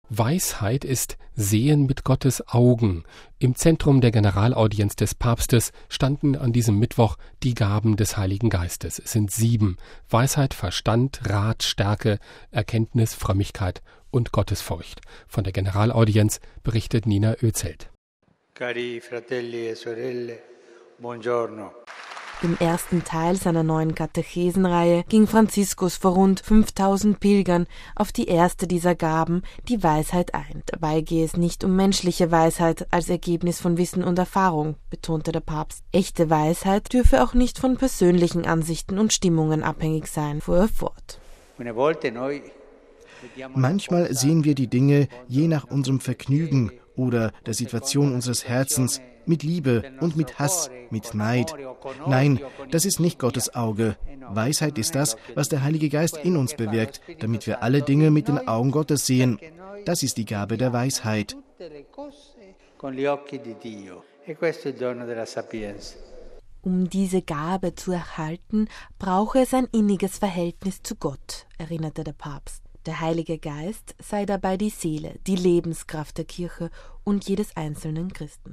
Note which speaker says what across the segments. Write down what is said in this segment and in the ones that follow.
Speaker 1: Weisheit ist Sehen mit Gottes Augen. Im Zentrum der Generalaudienz des Papstes standen an diesem Mittwoch die Gaben des Heiligen Geistes. Es sind 7: Weisheit, Verstand, Rat, Stärke, Erkenntnis, Frömmigkeit und Gottesfurcht. Von der Generalaudienz berichtet Nina Özelt.
Speaker 2: Cari fratelli e sorelle, buongiorno.
Speaker 3: Im ersten Teil seiner neuen Katechesenreihe ging Franziskus vor rund 5000 Pilgern auf die erste dieser Gaben, die Weisheit, ein. Dabei gehe es nicht um menschliche Weisheit als Ergebnis von Wissen und Erfahrung, betonte der Papst. Echte Weisheit dürfe auch nicht von persönlichen Ansichten und Stimmungen abhängig sein, fuhr er fort.
Speaker 4: Manchmal sehen wir die Dinge je nach unserem Vergnügen oder der Situation unseres Herzens, mit Liebe und mit Hass, mit Neid. Nein, das ist nicht Gottes Auge. Weisheit ist das, was der Heilige Geist in uns bewirkt, damit wir alle Dinge mit den Augen Gottes sehen. Das ist die Gabe der Weisheit.
Speaker 3: Um diese Gabe zu erhalten, brauche es ein inniges Verhältnis zu Gott, erinnerte der Papst. Der Heilige Geist sei dabei die Seele, die Lebenskraft der Kirche und jedes einzelnen Christen.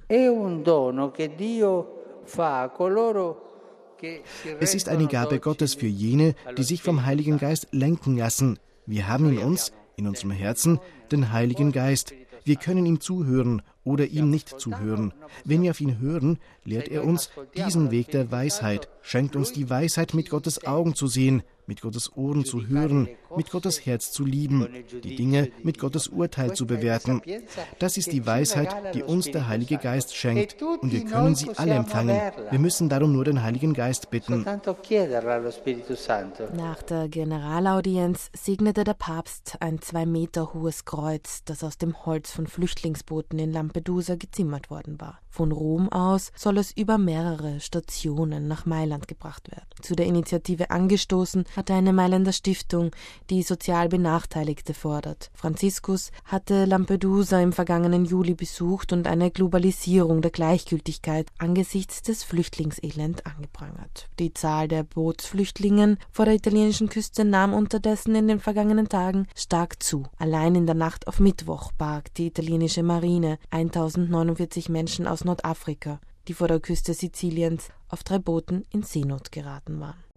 Speaker 4: Es ist eine Gabe Gottes für jene, die sich vom Heiligen Geist lenken lassen. Wir haben in uns, in unserem Herzen, den Heiligen Geist. Wir können ihm zuhören oder ihm nicht zuhören. Wenn wir auf ihn hören, lehrt er uns diesen Weg der Weisheit, schenkt uns die Weisheit, mit Gottes Augen zu sehen, mit Gottes Ohren zu hören, mit Gottes Herz zu lieben, die Dinge mit Gottes Urteil zu bewerten. Das ist die Weisheit, die uns der Heilige Geist schenkt, und wir können sie alle empfangen. Wir müssen darum nur den Heiligen Geist bitten.
Speaker 3: Nach der Generalaudienz segnete der Papst ein 2 Meter hohes Kreuz, das aus dem Holz von Flüchtlingsbooten in Lampedusa gezimmert worden war. Von Rom aus soll es über mehrere Stationen nach Mailand gebracht werden. Zu der Initiative angestoßen hatte eine Mailänder Stiftung, die sozial Benachteiligte fordert. Franziskus hatte Lampedusa im vergangenen Juli besucht und eine Globalisierung der Gleichgültigkeit angesichts des Flüchtlingselend angeprangert. Die Zahl der Bootsflüchtlingen vor der italienischen Küste nahm unterdessen in den vergangenen Tagen stark zu. Allein in der Nacht auf Mittwoch barg die italienische Marine 1049 Menschen aus Nordafrika, die vor der Küste Siziliens auf 3 Booten in Seenot geraten waren.